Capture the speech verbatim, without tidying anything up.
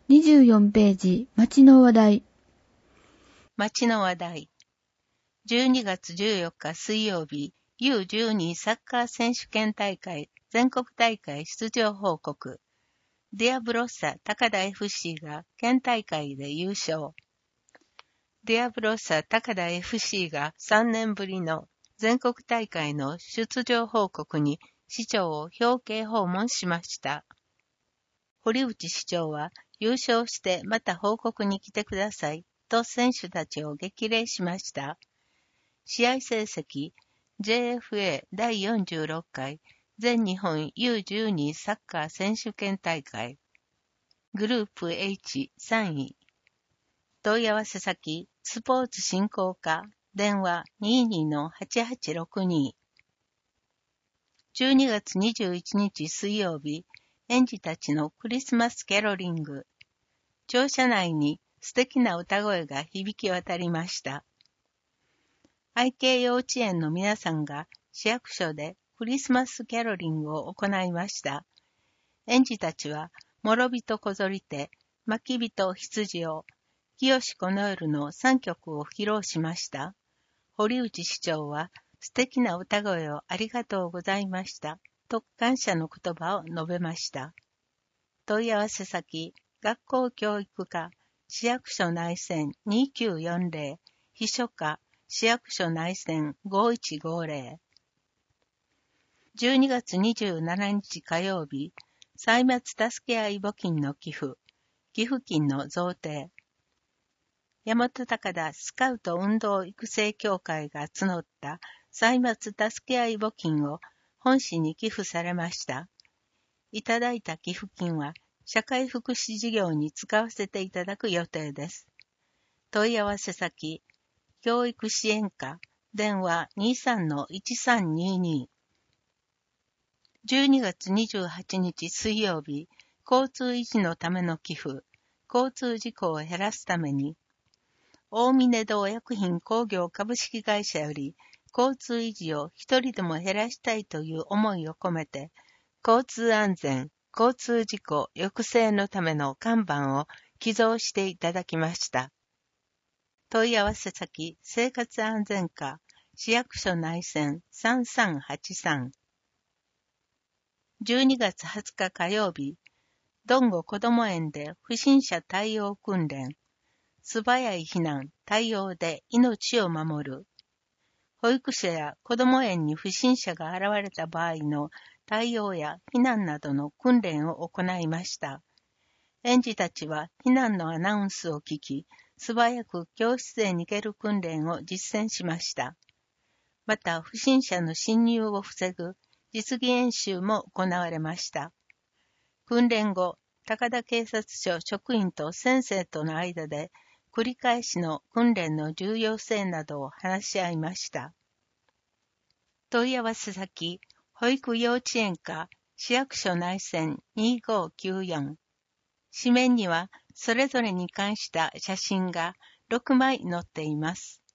にじゅうよんページ、町の話題。 町の話題。じゅうにがつじゅうよっか水曜日、ユーじゅうに サッカー選手権大会全国大会出場報告。ディアブロッサ高田 エフシー が県大会で優勝。ディアブロッサ高田 エフシー がさんねんぶりの全国大会の出場報告に市長を表敬訪問しました。堀内市長は優勝してまた報告に来てくださいと選手たちを激励しました。試合成績 ジェイエフエー だいよんじゅうろっかい全日本 ユーじゅうに サッカー選手権大会グループ エイチさんい問い合わせ先スポーツ振興課電話 にじゅうにのはちはちろくに じゅうにがつにじゅういちにち水曜日園児たちのクリスマスキャロリング庁舎内に素敵な歌声が響き渡りました。愛慶幼稚園の皆さんが市役所でクリスマスキャロリングを行いました。園児たちは、諸人こぞりて、牧人羊を、清子ノエルのさんきょくを披露しました。堀内市長は、素敵な歌声をありがとうございました、と感謝の言葉を述べました。問い合わせ先、学校教育課、市役所内線にきゅうよんぜろ、秘書課、市役所内線ごいちごぜろ。じゅうにがつにじゅうしちにち火曜日、歳末助け合い募金の寄付、寄付金の贈呈。大和高田スカウト運動育成協会が募った歳末助け合い募金を本市に寄付されました。いただいた寄付金は社会福祉事業に使わせていただく予定です。問い合わせ先、教育支援課、電話 にじゅうさんのいちさんにに。じゅうにがつにじゅうはちにち水曜日、交通維持のための寄付、交通事故を減らすために、大峰堂薬品工業株式会社より、交通維持を一人でも減らしたいという思いを込めて、交通安全、交通事故抑制のための看板を寄贈していただきました。問い合わせ先、生活安全課、市役所内線さんさんはちさん。じゅうにがつはつか火曜日、どんごこども園で不審者対応訓練、素早い避難、対応で命を守る。保育所やこども園に不審者が現れた場合の対応や避難などの訓練を行いました。園児たちは避難のアナウンスを聞き、素早く教室へ逃げる訓練を実践しました。また、不審者の侵入を防ぐ実技演習も行われました。訓練後、高田警察署職員と先生との間で、繰り返しの訓練の重要性などを話し合いました。問い合わせ先、保育幼稚園課、市役所内線にごきゅうよん。紙面には、それぞれに関した写真がろくまい載っています。